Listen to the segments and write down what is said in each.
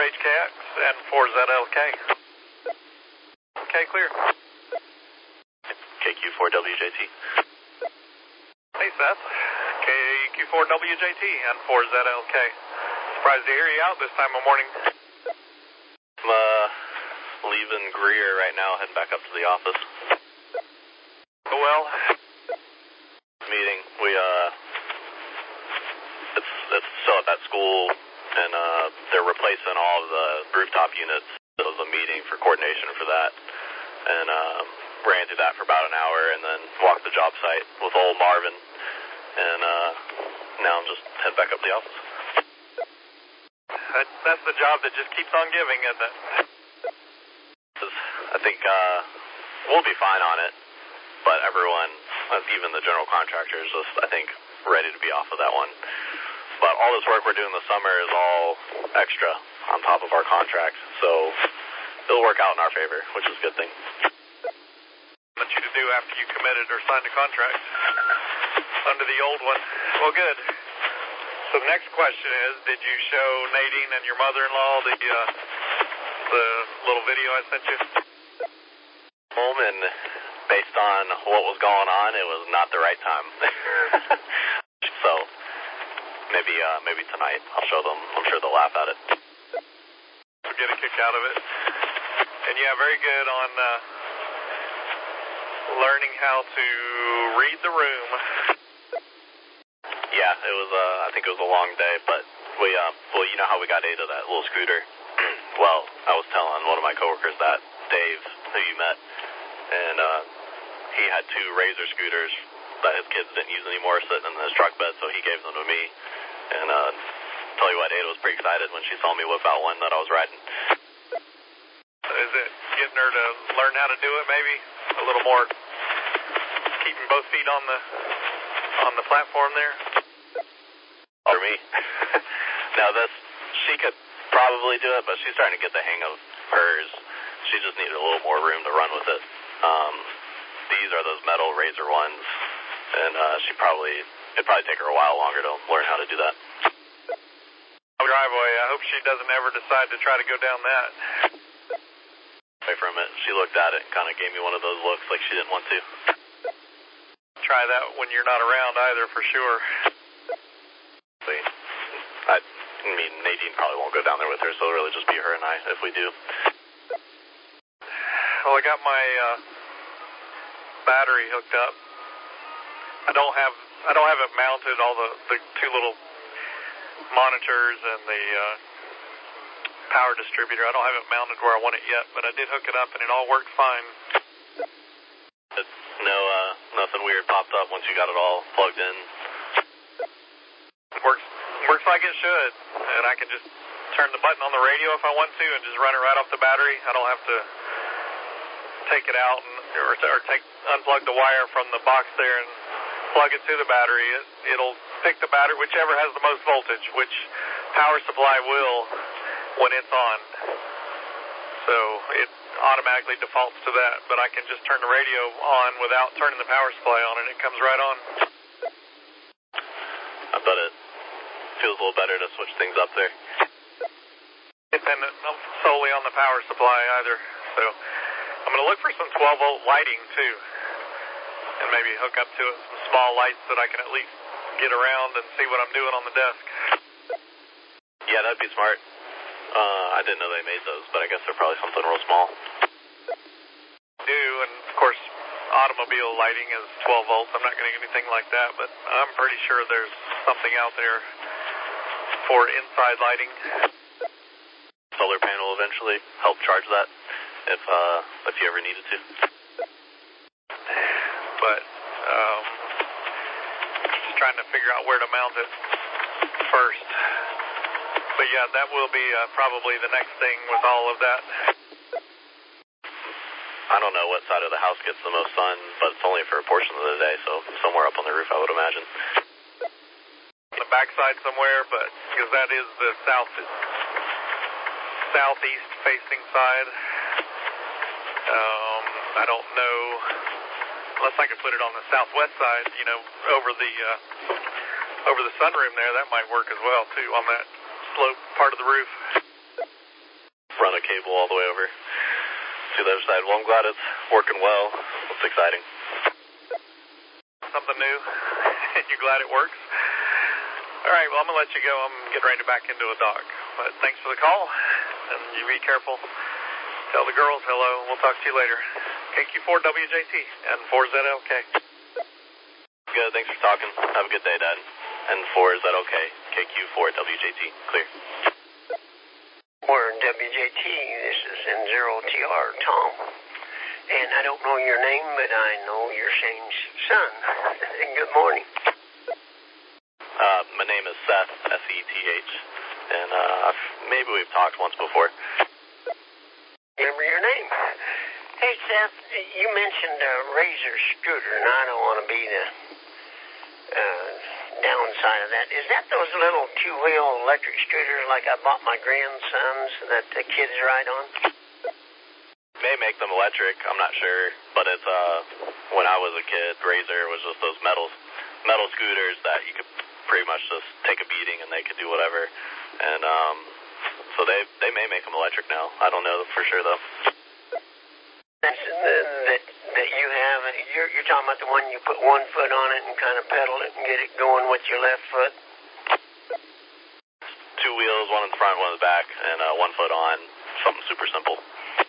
HKX and 4ZLK. Okay, clear. KQ4WJT. Hey, Seth. KQ4WJT and 4ZLK. Surprised to hear you out this time of morning. I'm leaving Greer right now, heading back up to the office. Oh, well. Meeting. It's still at that school, and they're replacing all of the rooftop units. It was a meeting for coordination for that, and ran through that for about an hour, and then walked the job site with old Marvin, and now I'm just heading back up to the office. That's the job that just keeps on giving, isn't it? I think we'll be fine on it, but everyone, even the general contractors, is, I think, ready to be off of that one. But all this work we're doing this summer is all extra on top of our contract, so it'll work out in our favor, which is a good thing. What you to do after you committed or signed a contract under the old one. Well, good. So the next question is, did you show Nadine and your mother-in-law the little video I sent you? Home, and based on what was going on, it was not the right time. So maybe tonight I'll show them. I'm sure they'll laugh at it. We'll get a kick out of it. And yeah, very good on learning how to read the room. Yeah, it was. I think it was a long day, but we, well, you know how we got Ada that little scooter. Well, I was telling one of my coworkers that Dave, who you met, and he had 2 Razor scooters that his kids didn't use anymore sitting in his truck bed, so he gave them to me. And tell you what, Ada was pretty excited when she saw me whip out one that I was riding. Is it getting her to learn how to do it, maybe? A little more keeping both feet on the platform there? For me. Now she could probably do it, but she's starting to get the hang of hers. She just needed a little more room to run with it. These are those metal Razor ones, and it'd probably take her a while longer to learn how to do that. Driveway, I hope she doesn't ever decide to try to go down that. Away from it, she looked at it and kind of gave me one of those looks like she didn't want to. Try that when you're not around either, for sure. I mean, Nadine probably won't go down there with her, so it'll really just be her and I if we do. Well, I got my battery hooked up. I don't have it mounted, all the 2 little monitors and the power distributor. I don't have it mounted where I want it yet, but I did hook it up and it all worked fine. Nothing weird popped up once you got it all plugged in. Works like it should, and I can just turn the button on the radio if I want to and just run it right off the battery. I don't have to take it out or unplug the wire from the box there and plug it to the battery. It'll pick the battery, whichever has the most voltage, which power supply will when it's on. So it automatically defaults to that, but I can just turn the radio on without turning the power supply on, and it comes right on. I bet it feels a little better to switch things up there. Dependent solely on the power supply either. So I'm going to look for some 12-volt lighting too, and maybe hook up to it some small lights that I can at least get around and see what I'm doing on the desk. Yeah, that'd be smart. I didn't know they made those, but I guess they're probably something real small. Do, and of course, automobile lighting is 12 volts. I'm not getting anything like that, but I'm pretty sure there's something out there for inside lighting. Solar panel eventually help charge that if you ever needed to. But just trying to figure out where to mount it first. But yeah, that will be probably the next thing with all of that. I don't know what side of the house gets the most sun, but it's only for a portion of the day, so somewhere up on the roof, I would imagine. On the backside somewhere, but because that is the southeast facing side. I don't know, unless I could put it on the southwest side, over the sunroom there, that might work as well too, on that slope part of the roof. cable all the way over to the other side. Well, I'm glad it's working well. It's exciting. Something new, and you're glad it works? All right, well, I'm going to let you go. I'm getting ready to back into a dock. But thanks for the call, and you be careful. Tell the girls hello, and we'll talk to you later. KQ4WJT and 4ZLK. Good, thanks for talking. Have a good day, Dad. And 4ZLK, KQ4WJT. Clear. 4WJT, this is N0TR, Tom. And I don't know your name, but I know you're Shane's son. Good morning. My name is Seth, S-E-T-H, and maybe we've talked once before. Remember your name? Hey, Seth, you mentioned a Razor scooter, and I don't want to be the downside of that. Is that those little two-wheel electric scooters like I bought my grandsons that the kids ride on? May make them electric, I'm not sure, but it's when I was a kid, Razor was just those metal scooters that you could pretty much just take a beating and they could do whatever. And so they may make them electric now. I don't know for sure though. That's that you have. You're talking about the one you put one foot on it and kind of pedal it and get it going with your left foot. Two wheels, one in the front, one in the back, and 1 foot on. Something super simple.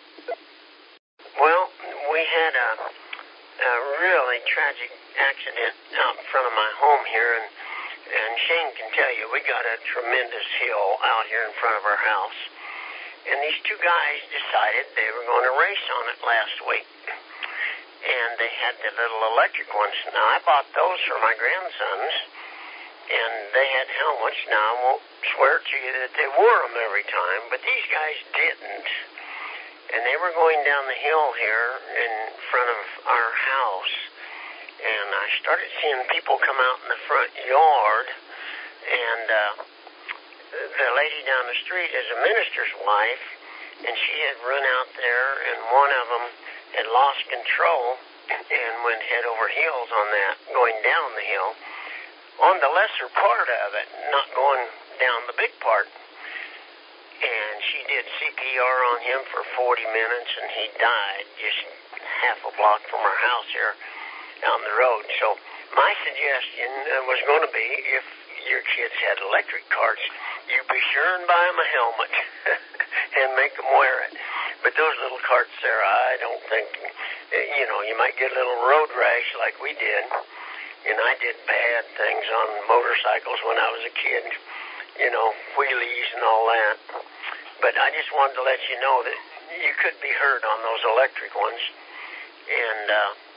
Well, we had a really tragic accident out in front of my home here, and Shane can tell you, we got a tremendous hill out here in front of our house. And these two guys decided they were going to race on it last week. And they had the little electric ones. Now, I bought those for my grandsons, and they had helmets. Now, I won't swear to you that they wore them every time, but these guys didn't. And they were going down the hill here in front of our house, and I started seeing people come out in the front yard, and the lady down the street is a minister's wife, and she had run out there, and one of them had lost control and went head over heels on that, going down the hill, on the lesser part of it, not going down the big part. And she did CPR on him for 40 minutes, and he died just half a block from our house here down the road. So my suggestion was going to be, if your kids had electric carts, you be sure and buy them a helmet and make them wear it. But those little carts there, I don't think, you might get a little road rash like we did. And I did bad things on motorcycles when I was a kid, wheelies and all that. But I just wanted to let you know that you could be hurt on those electric ones. And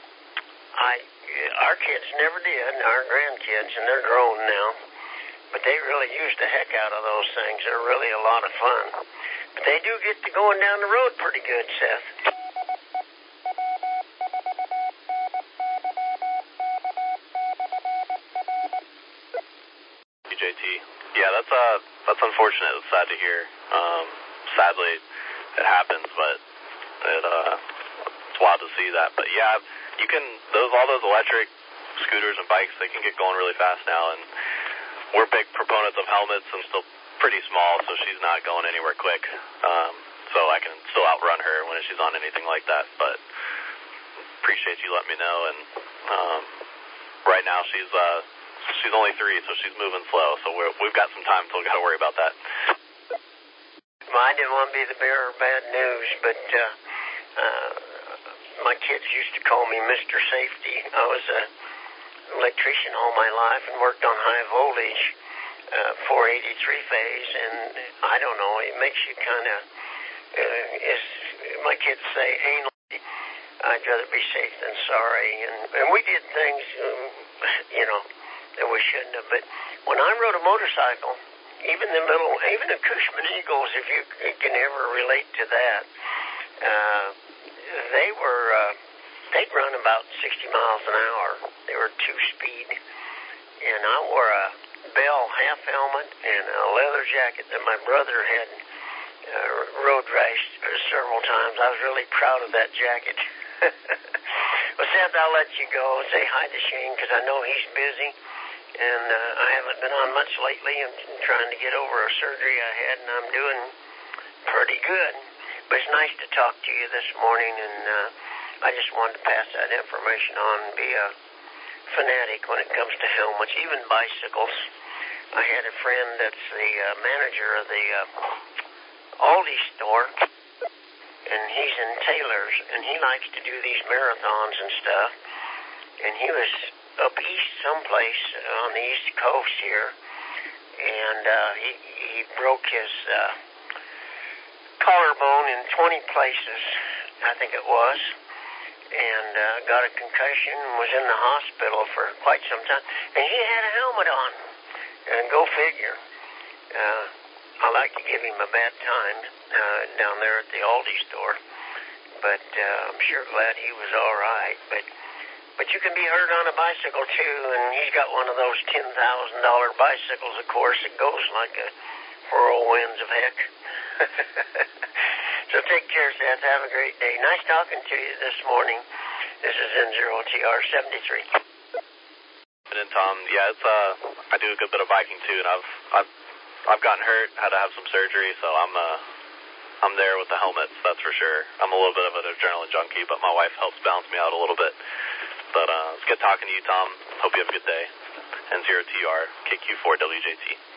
our kids never did, our grandkids, and they're grown now. But they really used the heck out of those things. They're really a lot of fun. But they do get to going down the road pretty good, Seth. JT. Yeah, that's unfortunate. It's sad to hear. Sadly, it happens, but it's wild to see that. But yeah, you can all those electric scooters and bikes, they can get going really fast now, and we're big proponents of helmets. I'm still pretty small, so she's not going anywhere quick. So I can still outrun her when she's on anything like that. But appreciate you letting me know. And right now she's only 3, so she's moving slow. So we've got some time until we got to worry about that. Well, I didn't want to be the bearer of bad news, but my kids used to call me Mr. Safety. I was an electrician all my life and worked on high voltage 483 phase, and I don't know, it makes you kind of, as my kids say, anal. I'd rather be safe than sorry, and we did things, that we shouldn't have. But when I rode a motorcycle, even the Cushman Eagles, if you can ever relate to that, they'd run about 60 miles an hour. They were 2-speed, and I wore a Bell half helmet and a leather jacket that my brother had road raced several times. I was really proud of that jacket. Well, Seth, I'll let you go. Say hi to Shane, because I know he's busy, and I haven't been on much lately. I'm trying to get over a surgery I had, and I'm doing pretty good. It was nice to talk to you this morning, and I just wanted to pass that information on and be a fanatic when it comes to helmets, even bicycles. I had a friend that's the manager of the Aldi store, and he's in Taylor's, and he likes to do these marathons and stuff, and he was up east someplace on the East Coast here, and he broke his collarbone in 20 places, I think it was, and got a concussion and was in the hospital for quite some time, and he had a helmet on, and go figure. I like to give him a bad time down there at the Aldi store, but I'm sure glad he was all right. But you can be hurt on a bicycle too, and he's got one of those $10,000 bicycles, of course. It goes like a whirlwinds of heck. So take care, Seth. Have a great day. Nice talking to you this morning. This is N0TR73. And Tom, yeah, it's I do a good bit of biking too, and I've gotten hurt, had to have some surgery, so I'm there with the helmets, that's for sure. I'm a little bit of an adrenaline junkie, but my wife helps balance me out a little bit. But it's good talking to you, Tom. Hope you have a good day. N0TR, KQ4WJT.